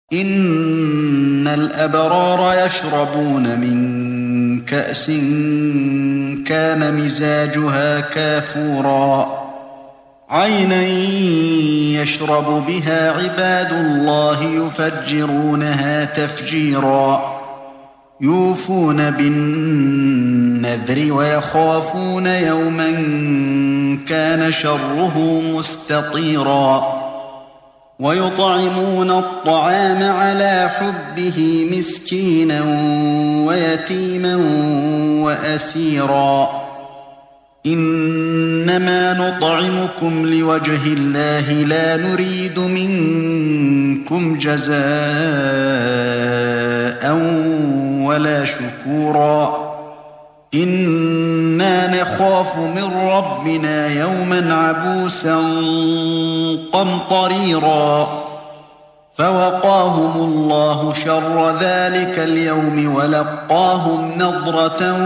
إن الأبرار يشربون من كأس كان مزاجها كافورا عينا يشرب بها عباد الله يفجرونها تفجيرا يوفون بالنذر ويخافون يوما كان شره مستطيرا ويطعمون الطعام على حبه مسكينا ويتيما وأسيرا إنما نطعمكم لوجه الله لا نريد منكم جزاء ولا شكورا إنا نخاف من ربنا يوما عبوسا قمطريرا فوقاهم الله شر ذلك اليوم ولقاهم نضرة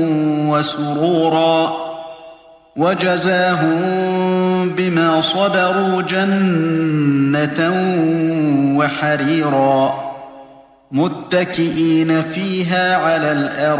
وسرورا وجزاهم بما صبروا جنة وحريرا متكئين فيها على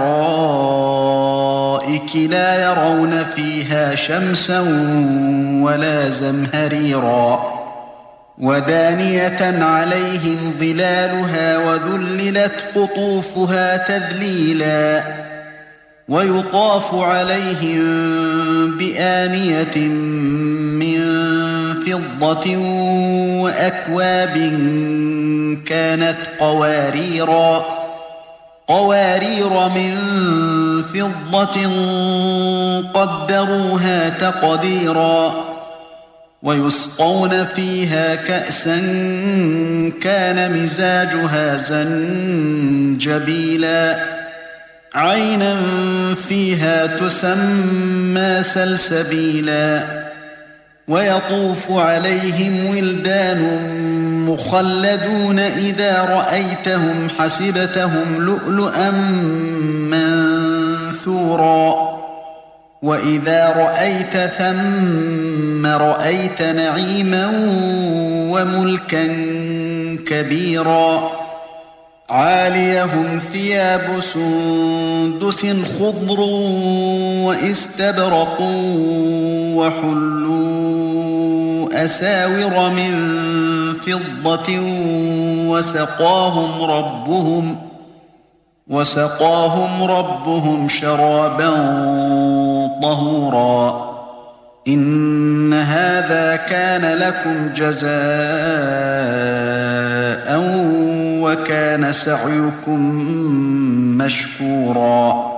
الأرائك لا يرون فيها شمسا ولا زمهريرا ودانية عليهم ظلالها وذللت قطوفها تذليلا ويطاف عليهم بآنية من فضة وأكواب كانت قوارير من فضة قدروها تقديرا ويسقون فيها كأسا كان مزاجها زنجبيلا عينا فيها تسمى سلسبيلا ويطوف عليهم ولدان مخلدون إذا رأيتهم حسبتهم لؤلؤا منثورا وإذا رأيت ثم رأيت نعيما وملكا كبيرا عاليهم ثياب سندس خضر وإستبرق وحلوا أساور من فضة وسقاهم ربهم شرابا طهورا إن هذا كان لكم جزاء وكان سعيكم مشكورا